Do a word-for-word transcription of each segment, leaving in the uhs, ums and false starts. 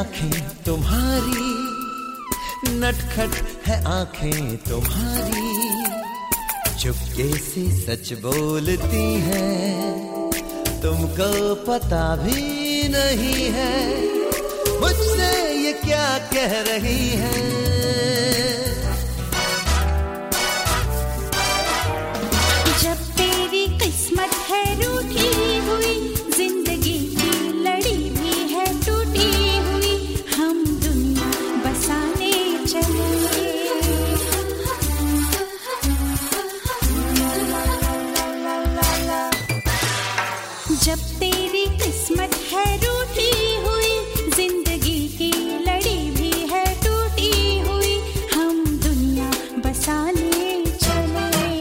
आंखें तुम्हारी, नटखट है आंखें तुम्हारी, चुपके से सच बोलती हैं, तुमको पता भी नहीं है मुझसे ये क्या कह रही हैं। जब तेरी किस्मत है रूठी हुई, जिंदगी की लड़ी भी है टूटी हुई, हम दुनिया बसाने चले। जब तेरी किस्मत है रूठी हुई, जिंदगी की लड़ी भी है टूटी हुई, हम दुनिया बसाने चले।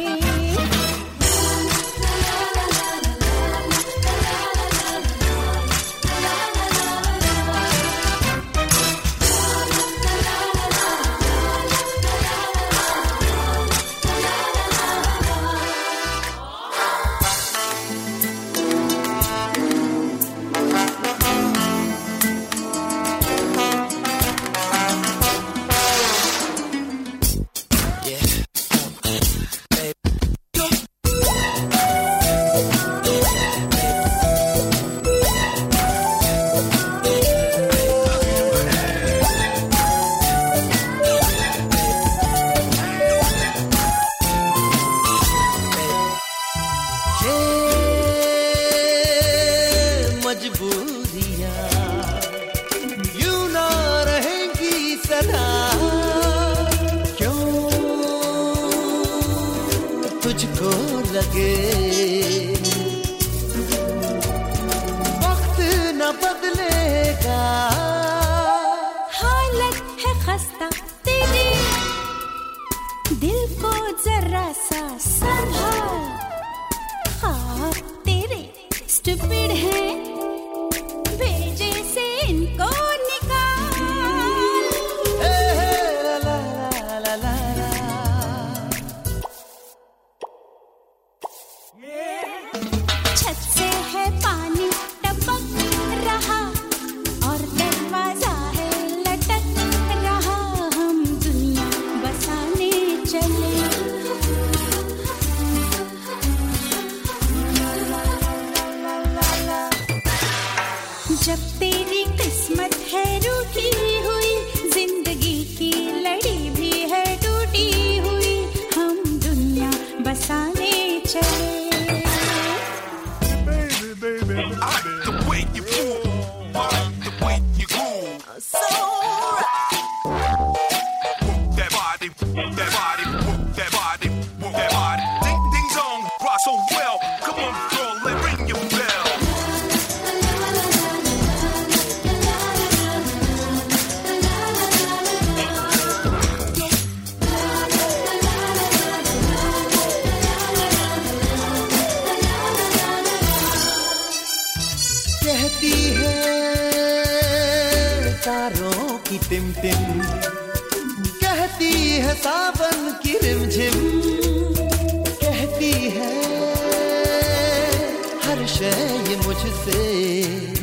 मजबूरियां यूं ना रहेंगी सदा, क्यों तुझको लगे वक्त न बदलेगा। हालत है खस्ता तेरी, दिल को जरा सा संभाल, ख्वाब तेरे स्टूपिड है, भेजे से इनको निकाल। ए, ला, ला, ला, ला, ला। छत से है पानी टपक रहा और दरवाजा है लटक रहा, हम दुनिया बसाने चले। जब तेरी किस्मत है रूठी हुई, जिंदगी की लड़ी भी है टूटी हुई, हम दुनिया बसाने चले। Baby, baby, I like the way you move, I like the way you groove. So Work that body, work that body, work that body, work that body. Ding ding dong, rock so well. Come on, girl, let ring your bell. कहती है तारों की Tim-Tim, कहती है सावन की रिमझिम, कहती है हर शय ये मुझसे